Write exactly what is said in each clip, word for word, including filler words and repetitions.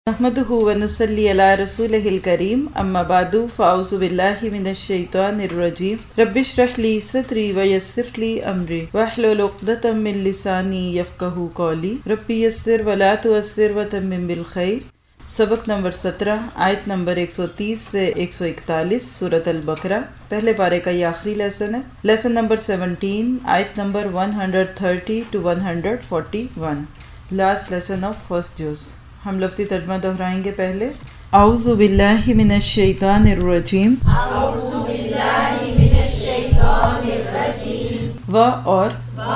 नहमदुहु व नुसल्ली अला रसूलिहिल करीम अम्मा बादु फ़ाउज़ु बिल्लाहि मिनश शैतानिर रजीम रब्बिश्रह ली सदरी व यस्सिर ली अमरी वहलुल उक़दतम मिन लिसानी यफ़क़हू क़ौली रब्बी यस्सिर व ला तुअस्सिर व तम्मिम बिल खैर। सबक नंबर सत्रह, आयत नंबर एक सौ तीस से एक सौ इकतालीस, सूरत अल-बकरा। पहले पारे का ये आखिरी लेसन है। लेसन नंबर सत्रह, आयत नंबर एक सौ तीस टू एक सौ इकतालीस, लास्ट लेसन ऑफ फर्स्ट जुज़। हम लफ्ज़ी तर्जुमा दोहराएंगे। पहले औज़ु बिल्लाहि मिनश शैतानिर रजीम, औज़ु बिल्लाहि मिनश शैतानिर रजीम। व और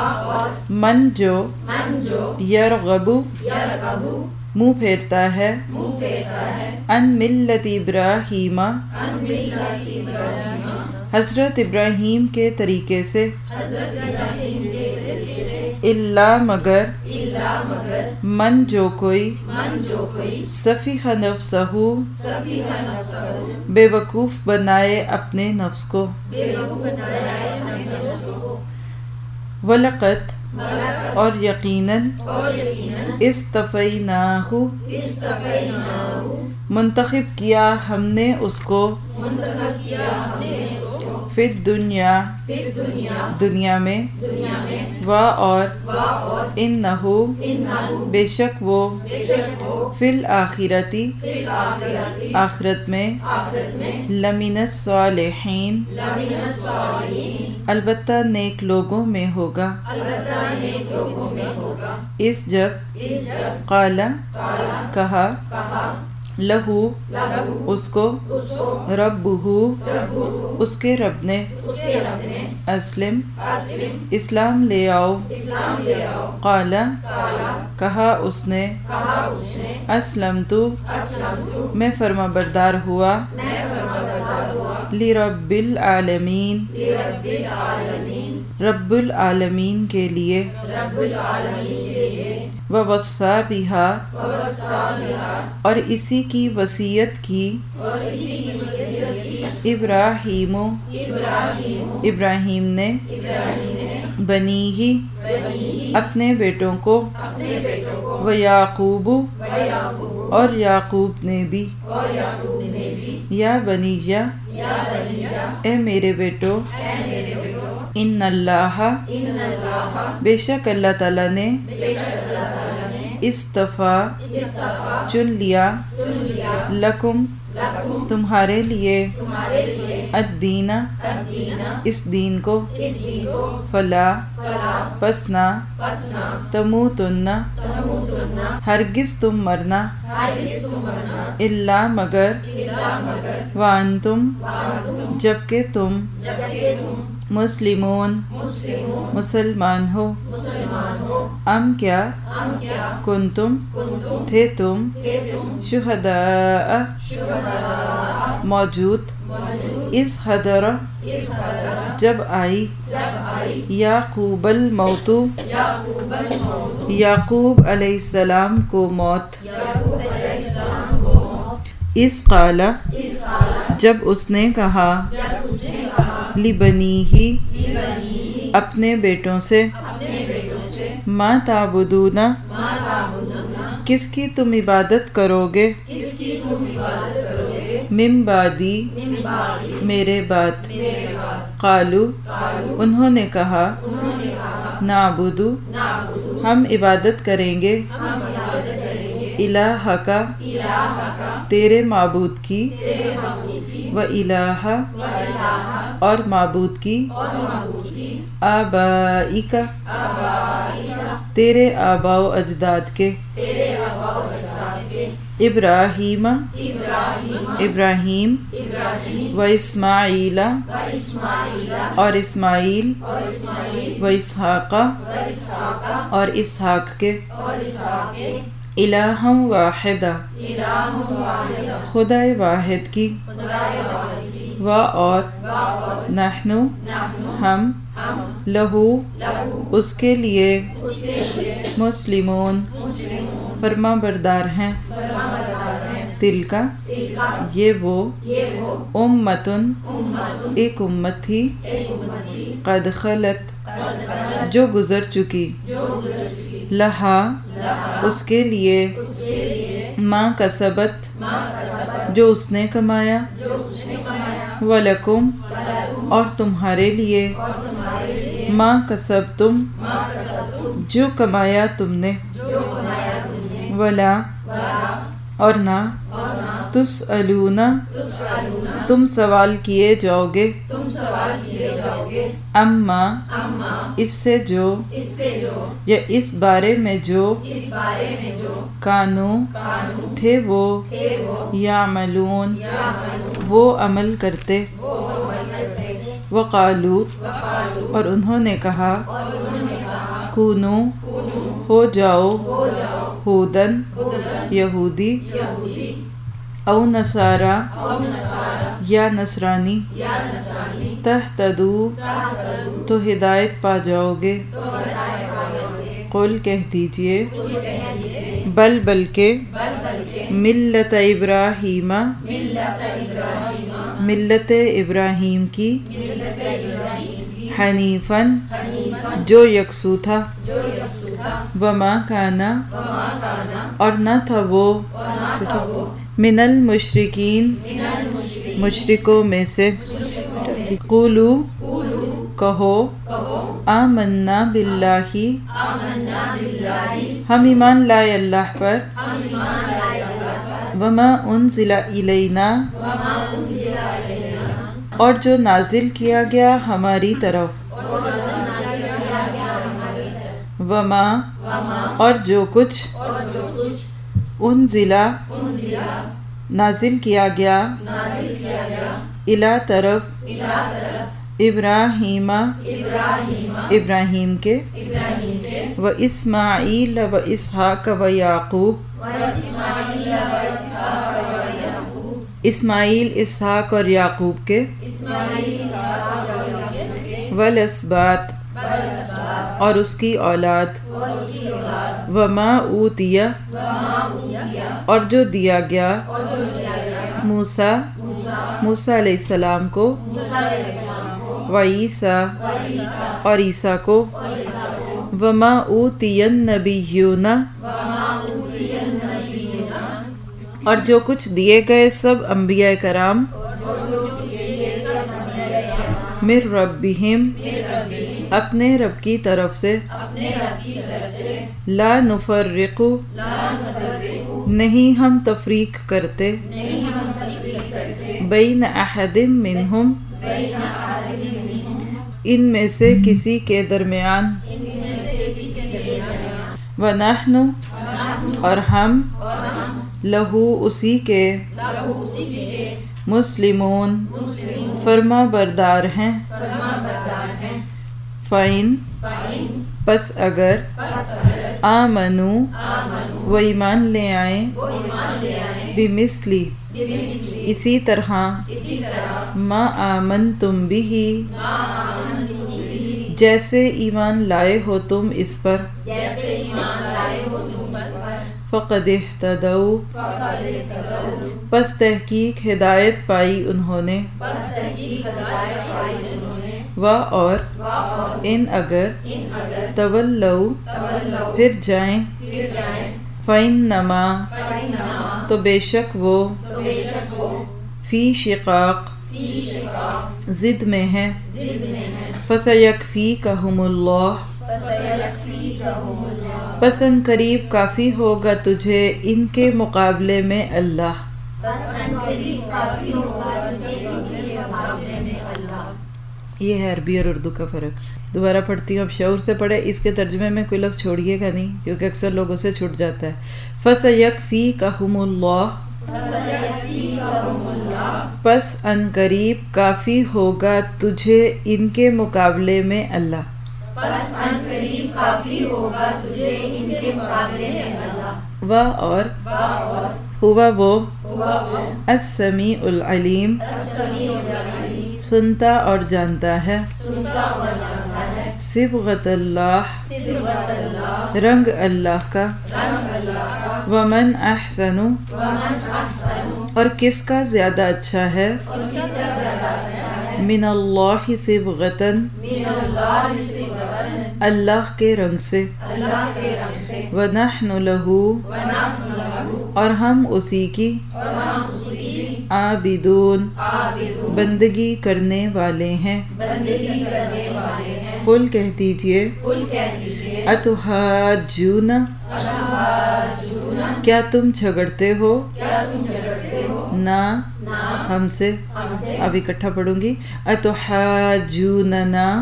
मन जो मन जो यरगबु यरगबु मुँह फेरता है मुँह फेरता है अन मिल्लत इब्राहीमा अन मिल्लत इब्राहीम हज़रत इब्राहीम के तरीके से हज़रत इब्राहीम के तरीके से इल्ला मगर इल्ला मगर मन जो कोई मन जो कोई सफ़ीह नफ्सहू सफ़ीह नफ्सहू बेवकूफ़ बनाए अपने नफ्स को बेवकूफ़ बनाए नफ्स को वलक़त वलक़त और यकीनन और यकीनन इस्तफ़ैनाहु इस्तफ़ैनाहु मुंतखब किया हमने उसको मुंतखब किया हमने उसको फिर दुनिया फिर दुनिया दुनिया में दुनिया में व और व और इन्नहु इन्नहु बेशक वो बेशक वो फिल आखिरती फिल आखिरती आखिरत में आखिरत में लमिनस सालिहीन लमिनस सालिहीन अलबत्ता नेक लोगों में होगा अलबत्ता नेक लोगों में होगा। इस जब इस जब काला काला कहा कहा लहू लहू उसको उसको रब्बुहु रब्बुहु उसके रब ने उसके रब ने अस्लिम अस्लिम इस्लाम ले आओ इस्लाम ले आओ। काला काला कहा उसने कहा उसने असलम तू अस्लम तु मैं फर्माबरदार हुआ मैं फरमाबरदार हुआ ली रब्बिल आलमीन लिरब्बिल आलमीन रब्बुल आलमीन के लिए रब्बुल आलमीन के लिए ववस्सा बिहा ववस्सा बिहा और इसी की वसीयत की और इसी की वसीयत की इब्राहीमो इब्राहीम इब्राहीम ने इब्राहीम ने बनी ही बनी अपने बेटों को अपने बेटों को व याकूबु व याकूब और याकूब ने भी और याकूब ने भी या बनिया या बनिया ए मेरे बेटो ऐ मेरे बेटो इन्नल्लाह इन्नल्लाह बेशक अल्लाह ताला ने बेशक अल्लाह ताला ने इस्तफा इस्तफा चुन लिया चुन लिया लकुम लकुम तुम्हारे लिए तुम्हारे लिए अद्दीना अदीना इस दीन को इस दीन को फला फला पसना पसना तमूतुन्ना तमूतुन्ना हरगिज तुम मरना हरगिज़ तुम मरना इल्ला मगर इल्ला मगर वांतुम वांतुम जबकि तुम जबकि तुम मुस्लिमून मुस्लिमों मुसलमान हो मुसलमान हो। अम क्या हम क्या कुंतुम कुंतुम थे तुम थे तुम शुहदा शुहदा मौजूद मौजूद इस हदर इस कदर जब आई जब आई याकूबल मौतू याकूबल मौत याकूब अलैहिस्सलाम को मौत याकूब अलैहिस्सलाम को मौत इस काला इस काला जब उसने कहा जब उसने कहा लिबनी ही लिबनी अपने बेटों से अपने बेटों से माँ ताबुदूना माँ ताबुदूना किसकी तुम इबादत करोगे किसकी तुम इबादत करोगे मिम बादी मिन बादी मेरे बाद मेरे बाद कालू कालू उन्होंने कहा उन्होंने कहा नाबुदु नाबुदु हम इबादत करेंगे हम इबादत करेंगे इलाहा का इलाह का तेरे माबूद की तेरे माबूद की व इलाहा व इलाहा और माबूद की और माबूद की आबाई का आबाइका तेरे आबाओ अजदाद के तेरे आबाओ अजदाद के इब्राहीमा इब्राहीम इब्राहीम इब्राहीम व इस्माईला व इस्माईला और इस्माईल और इस्माईल व इसहाका व इसहाका और इसहाक के और इसहाक के इलाहम वाहिदा इलाहुम वाहिदा खुदाए वाहिद की खुदाए वाहिद की व और व और नहनु नहनु हम हम लहू लहू उसके लिए उसके लिए मुस्लिमून मुस्लिमों फर्मा बरदार हैं फरमाबरदार हैं। تلکا तिलका یہ وہ ये वो امتن उम्मतुन ایک امت تھی एक उम्मत थी قد خلت قد खलत جو گزر چکی जो गुजर चुकी لہا लहा اس کے لیے उसके लिए ما کسبت माँ कसबत جو اس نے کمایا जो उसने कमाया ولکم वलकुम اور تمہارے لیے और तुम्हारे लिए ما کسبتم माँ कसबतुम جو کمایا تم نے जो कमाया तुमने ولا वला اور نہ और ना تسألون तुस्अलूना تم سوال کیے جاؤ گے तुम सवाल किए जाओगे اما अम्मा اس سے جو इससे जो یا اس بارے میں جو इस बारे में जो کانو कानून تھے وہ थे वो یعملون यामलून وہ عمل کرتے वो अमल करते وقالو वकालू اور انہوں ने کہا और उन्होंने कहा کونو कूनू ہو جاؤ हो जाओ ہودن हुदन یہودی यहूदी او نصارا और नसारा یا نصرانی या नसरानी تہتدو ताहतदू تو ہدایت پا جاؤ گے तो हदायत पाओगे قل کہہ دیجئے कुल कह दीजिए بل بلکہ बल बल्कि ملت ابراہیم मिल्लत इब्राहीम ملت ابراہیم کی मिल्लत इब्राहीम की حنیفاً हनीफन جو یکسو تھا जो यकसू था وما کانا वमा काना اور نہ تھا وہ और ना था वो من المشرکین मिनल मुशरिकीन مشرکوں میں سے मुशरिकों से قولو कूलू کہو कहो آمنا باللہ आमन्ना बिल्लाहि ہم ایمان لائے اللہ پر हम ईमान लाए अल्लाह पर وما انزل الینا वमा उनजिला इलैना اور جو نازل کیا گیا ہماری طرف और जो नाज़िल किया गया हमारी तरफ وما वमा اور جو کچھ और जो कुछ انزلا उनजिला نازل کیا گیا नाज़िल किया गया الی طرف इला तरफ ابراہیم इब्राहीम ابراہیم کے इब्राहीम के و اسماعیل و اسحاق و یعقوب व इस्माईल व इसहाक व याकूब اسماعیل اسحاق اور یعقوب کے इस्माईल इसहाक व याकूब والاسباط बलसबात اور اس کی اولاد और उसकी औलाद وما اوتیا वमा उतिया اور جو دیا گیا और जो दिया गया موسیٰ मूसा موسیٰ علیہ السلام کو मूसा अलैहिस्सलाम को و عیسیٰ व ईसा اور عیسیٰ کو और ईसा को وما اوتی النبیون वमा उतिया नबीयुना اور جو کچھ دیے گئے سب انبیاء کرام और जो कुछ दिए गए सब दिए गए من ربہم मेरे रब्बी اپنے رب کی طرف سے अपने रब की तरफ से لا نفرق ला नफर्रिकु نہیں ہم تفریق کرتے नहीं हम तफरीक करते بین احد منہم बैन अहदिन मिनहुम ان میں سے کسی کے درمیان इनमें से किसी के दरमियान ونحن वनहनु اور ہم और हम لہو اسی کے लहू उसी के مسلمون मुस्लिम فرما بردار ہیں फरमा बरदार हैं فَإِن फाइन پس اگر पस अगर آمنو आमनु وہ ایمان لے آئیں वो ईमान ले आए بمثلی बिमिस्ली اسی طرح इसी तरह ما آمنتم بھی मा आमनु बिही جیسے ایمان لائے ہو تم اس پر जैसे ईमान लाए हो इस पर فقد اہتدوا फकद इहतदौ پس تحقیق ہدایت پائی انہوں نے बस तहकीक हदायत पाई उन्होंने و اور वा और ان اگر इन अगर تولوا तवल्लौ پھر جائیں फिर जाएं فإنما फइन्नमा تو بے شک وہ तो बेशक वो فی شقاق फी शिकाक ضد میں ہے जिद में है فسیکفیکہم اللہ फसयकफीकहुमुल्लाह پس ان قریب کافی ہوگا تجھے ان کے مقابلے میں اللہ बस अनकरीब काफी होगा तुझे इनके मुकाबले में अल्लाह یہ ہے عربی اور اردو کا فرق. دوبارہ پڑھتی ہوں، اب شعور سے پڑھے. اس کے ترجمے میں کوئی لفظ چھوڑیے گا نہیں کیونکہ اکثر لوگوں سے چھوٹ جاتا ہے. فَسَيَكْفِيكَهُمُ اللَّهُ फसयकफीकहुमुल्लाह پس ان قریب کافی ہوگا تجھے ان کے مقابلے میں اللہ. बस अनकरीब काफी होगा तुझे इनके मुकाबले में अल्लाह و اور वा और ہوا وہ हुआ वो السمیع العلیم अस्समीउल अलीम سنتا اور جانتا ہے. सुनता और जानता है صبغۃ اللہ सिबगत अल्लाह رنگ اللہ کا रंग अल्लाह का वमन अहसनु, वमन अहसनु, और किसका ज़्यादा अच्छा है, उसकी ज़्यादा मिनल्लाहि सिबगतन, मिनल्लाहि सिबगतन, अल्लाह के रंग से, अल्लाह के रंग से, व नहनु लहू, व नहनु लहू, और हम उसी की, और हम उसी की आबिदून, आबिदून, बंदगी करने वाले हैं। बंदगी करने वाले हैं। कुल कह दीजिए, कुल कह दीजिए, अतुहाजूना, अतुहाजुना, क्या तुम झगड़ते हो, क्या तुम झगड़ते हो, ना ना हमसे। हमसे, अब इकट्ठा पढ़ूंगी, अतुहाजूनना,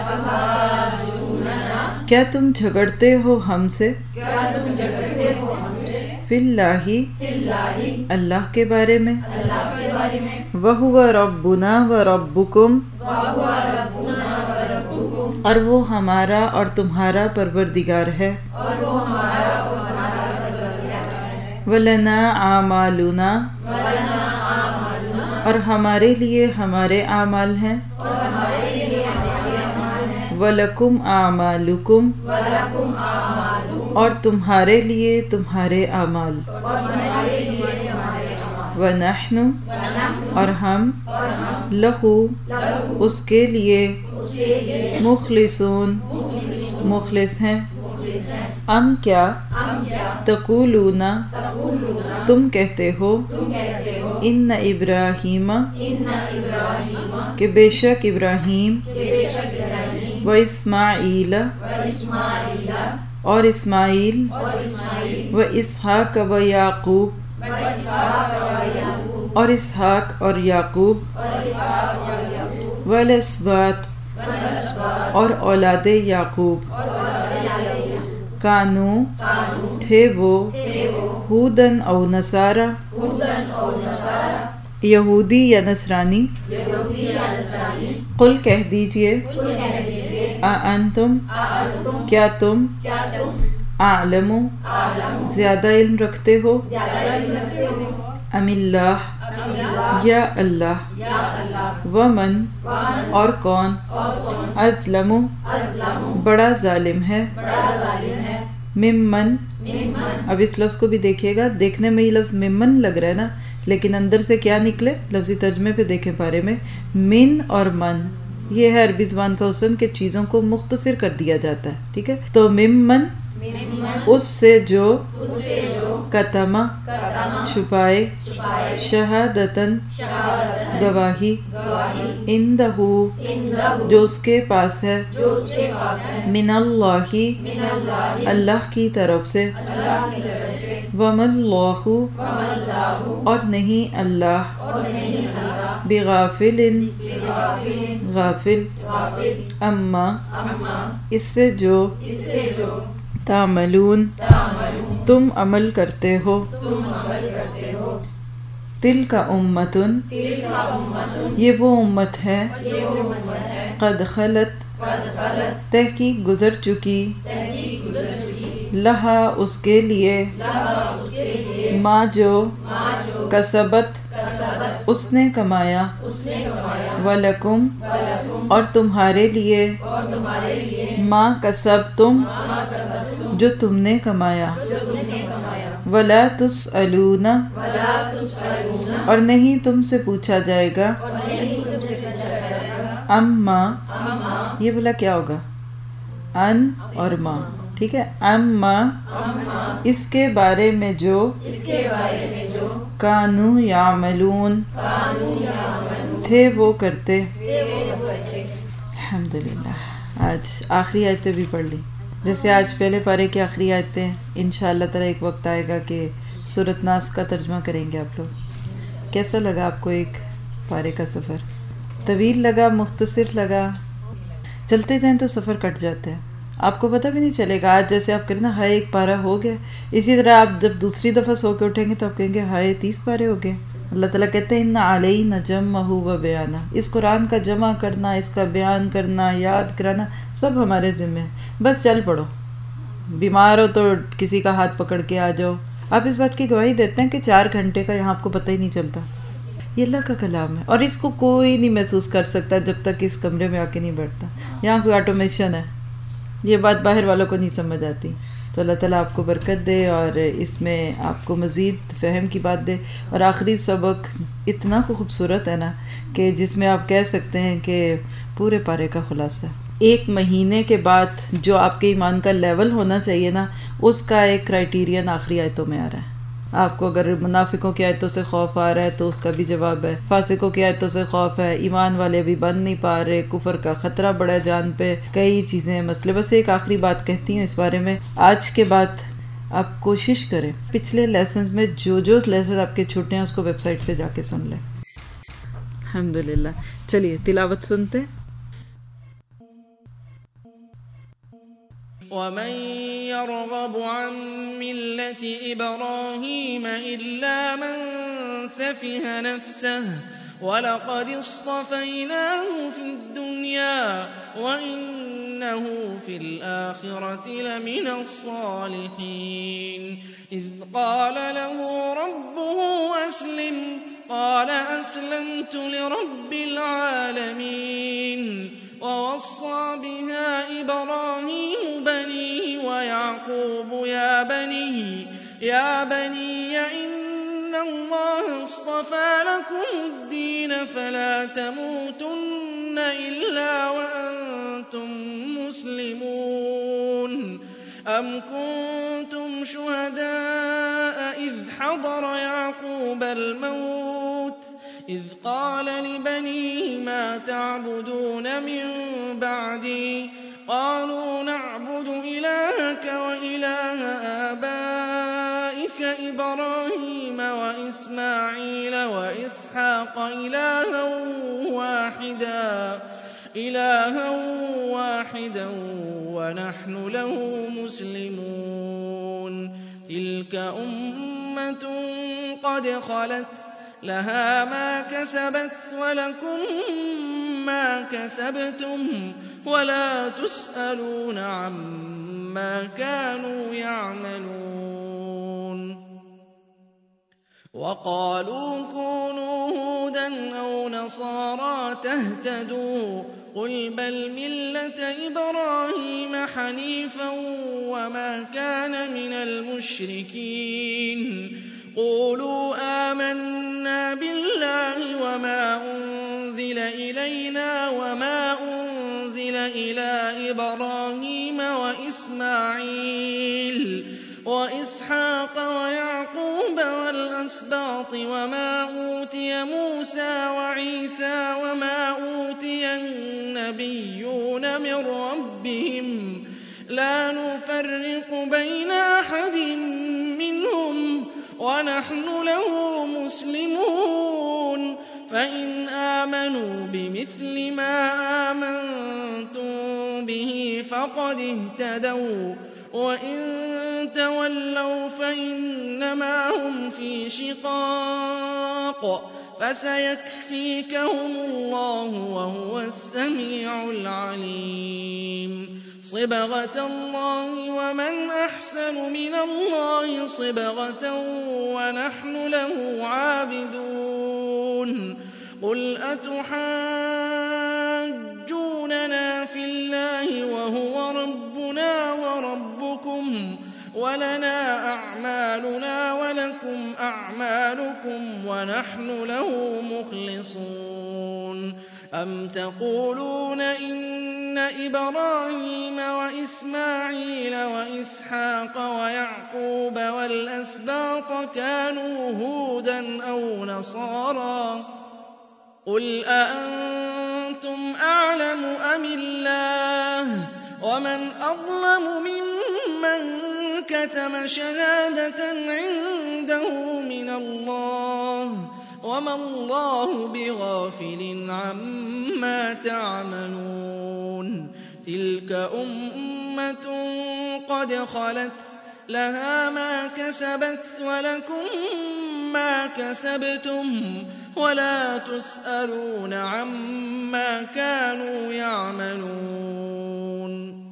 अतुहाजुना, क्या तुम झगड़ते हो हमसे, क्या तुम झगड़ते हो हमसे, फिल्लाही, फिल्लाहि, अल्लाह के बारे में, अल्लाह के बारे में, वहुव रब्बुना व रब्बुकुम, व हुवा रब्बुना व रब्बुकुम, और वो हमारा और तुम्हारा परवरदिगार है। और वो हमारा और हमारा परवरदिगार है। वलना आमालुना, वलना आमालुना, और हमारे लिए हमारे आमाल हैं। और हमारे लिए हमारे अमाल हैं। वलकुम आमालुकुम, वलकुम आमालु, और तुम्हारे लिए तुम्हारे आमाल। और हमारे लिए हमारे अमाल। वनहनु, वनहनु, और हम, और हम, लहू, लहू, उसके लिए, उसके लिए, मुखलिसून, मुखलिसून, मुखलिस हैं। मुखलिस हैं। अम क्या, हम क्या, तकूलूना, तक़ूलूना, तुम कहते हो, तुम कहते हो, इन्न इब्राहीम, इन्ना इब्राहीम, कि बेशक इब्राहीम, कि बेशक इब्राहीम, व इस्माईल, व इस्माईला, और इस्माईल, और इस्माईल, व इसहाक व याकूब, व इसहाक व याकूब, और इसहाक और याकूब, और इसहाक व याकूब, वल अस्बात, व असबात, और औलाद याकूब, और औलाद याकूब, कानू, कानू, थे वो, थे वो, हुदन और नसारा, हुदन और नसारा, यहूदी या नसरानी। यहूदी या नसरानी। कुल कह दीजिए, कुल कह दीजिए, आ अंतुम, अअंतुम, क्या तुम, क्या तुम, आलमु, आलम, ज्यादा इल्म रखते हो, ज्यादा इल्म रखते हो, अमिल्लाह, अल्लाह, या अल्लाह, या अल्लाह, वमन, वमन, और कौन, और कौन, अज़लमु, अज़लमु, बड़ा जालिम है, बड़ा जालिम है, मिम्मन। मिम्मन, अब इस लफ्ज़ को भी देखिएगा, देखने में ये लफ्ज़ मिम्मन लग रहा है ना, लेकिन अंदर से क्या निकले, लफ्ज़ी तर्जमे पे देखें पारे में, मिन और मन, ये है अरबी ज़बान का हुस्न कि चीज़ों को मुख्तसर कर दिया जाता है। ठीक है, तो मिम्मन, मिम्मन, उससे जो, उससे जो, कतमा, कतमा, छुपाए, छुपाए, शहादतन, शहादतन, गवाही, गवाही, इंदहू, इंदहु, जो उसके पास है, जो उसके पास है, मिनल्लाही, मिनल्लाहि, अल्लाह की तरफ से, अल्लाह की तरफ से, वमल्लाहु, वमल्लाहु, और नहीं अल्लाह, और नहीं अल्लाह, बिगाफिलिन, बिगाफिलिन, गाफिल, गाफिल, अम्मा, अम्मा, इससे जो, इससे जो, तामलून, तामलून, तुम अमल करते हो, तुम अमल करते हो, तिल का उम्मतुन, तिलका उम्मतुन, ये वो उम्मत है, ये वो उम्मत है, कद खलत, कद खलत, तहकीक गुजर चुकी, तहकीक गुजर चुकी, लहा उसके लिए, लहा उसके लिए, माँ जो, माँ जो, कसबत, कसबत, उसने कमाया, उसने कमाया, वलकुम, वलकुम, और तुम्हारे लिए, और तुम्हारे लिए, माँ कसब तुम, माँ कसबतुम, जो तुमने कमाया, जो तुमने कमाया, वला तुसअलूना, वला तुसअलूना, और नहीं तुमसे पूछा जाएगा, और नहीं तुमसे पूछा जाएगा, अम्मा, अम्मा, ये बोला क्या होगा, अन और माँ। ठीक है, अम्मा, अम्मा, इसके बारे में जो, इसके बारे में जो, कानू यामलून, कानू यामलून, थे वो करते। थे वो करते। अल्हम्दुलिल्लाह, आज आखिरी आयतें भी पढ़ ली। जैसे आज पहले पारे की आखिरी आयतें, इंशाअल्लाह ताला एक वक्त आएगा कि सूरत नास का तर्जमा करेंगे आप लोग। कैसा लगा आपको एक पारे का सफ़र? तवील लगा, मुख्तसर लगा? चलते जाएं तो सफ़र कट जाते हैं, आपको पता भी नहीं चलेगा। आज जैसे आप करें ना, हाय एक पारा हो गया, इसी तरह आप जब दूसरी दफ़ा सो के उठेंगे तो आप कहेंगे हाय तीस पारे हो गए। अल्लाह ताला कहते हैं इन्ना अलैना जम्महु व बयाना, इस कुरान का जमा करना, इसका बयान करना, याद कराना सब हमारे ज़िम्मे है। बस चल पड़ो, बीमार हो तो किसी का हाथ पकड़ के आ जाओ। आप इस बात की गवाही देते हैं कि चार घंटे का यहाँ आपको पता ही नहीं चलता। ये अल्लाह का कलाम है और इसको कोई नहीं महसूस कर सकता जब तक इस कमरे में आके नहीं बैठता। यहाँ कोई ऑटोमेशन है, ये बात बाहर वालों को नहीं समझ आती। तो अल्लाह ताला आपको बरकत दे और इसमें आपको मज़ीद फ़हम की बात दे। और आखिरी सबक इतना खूबसूरत है ना कि जिसमें आप कह सकते हैं कि पूरे पारे का खुलासा। एक महीने के बाद जो आपके ईमान का लेवल होना चाहिए ना, उसका एक क्राइटेरियन आखिरी आयतों में आ रहा है। आपको अगर मुनाफिकों की आयतों से खौफ आ रहा है तो उसका भी जवाब है, फासिकों की आयतों से खौफ है, ईमान वाले भी बन नहीं पा रहे, कुफर का खतरा बड़ा है जान पे, कई चीज़ें मसले। बस एक आखिरी बात कहती हूँ इस बारे में, आज के बाद आप कोशिश करें पिछले लेसन्स में जो जो लेसन आपके छूटे हैं उसको वेबसाइट से जाके सुन लें। अल्हम्दुलिल्लाह। चलिए तिलावत सुनते। वमन यरगब अन मिल्लति इब्राहीम इल्ला मन सफिह नफ्सह वलक़द इस्तफ़ैनाहु फ़िद दुनिया वइन्नहु फ़िल आखिरति लमिनस सालिहीन। इज़ क़ाल लहु रब्बुहु अस्लिम क़ाल अस्लमतु लिरब्बिल आलमीन। ववस्सा बिहा इब्राहीम बनीह वयाक़ूब या बनी या बनिय इन्नल्लाह अस्तफ़ा लकुमुद्दीन फला तमूतुन्न इल्ला वअन्तुम मुस्लिमून। अम कुन्तुम शुहदाअ इज़ हदर याक़ूबल मौत إذ قال لبنيه ما تعبدون من بعدي قالوا نعبد إلهك وإله آبائك إبراهيم وإسماعيل وإسحاق إلها واحدا إلها واحدا ونحن له مسلمون. تلك أمة قد خلت لها ما كسبت ولكم ما كسبتم ولا تسألون عما كانوا يعملون. وقالوا كونوا هودا أو نصارى تهتدوا قل بل ملة إبراهيم حنيفا وما كان من المشركين. قولوا آمنا بالله وما أنزل إلينا وما أنزل إلى إبراهيم وإسماعيل وإسحاق ويعقوب والأسباط وما أوتي موسى وعيسى وما أوتي النبيون من ربهم لا نفرق بين أحد منهم ونحن له مسلمون. فإن آمنوا بمثل ما آمنتم به فقد اهتدوا وإن تولوا فإنما هم في شقاق فسيكفيكهم الله وهو السميع العليم. صبغة الله ومن أحسن من الله صبغة ونحن له عابدون. قل أتحاجوننا في الله وهو ربنا وربكم ولنا أعمالنا ولكم أعمالكم ونحن له مخلصون. أم تقولون إن إبراهيم وإسماعيل وإسحاق ويعقوب والأسباط كانوا هودا أو نصارى قل أأنتم أعلم أم الله ومن أظلم ممن كتم شهادة عنده من الله وما الله بغافل عما تعملون. تلك أمة قد خلت لها ما كسبت ولكم ما كسبتم ولا تسألون عما كانوا يعملون.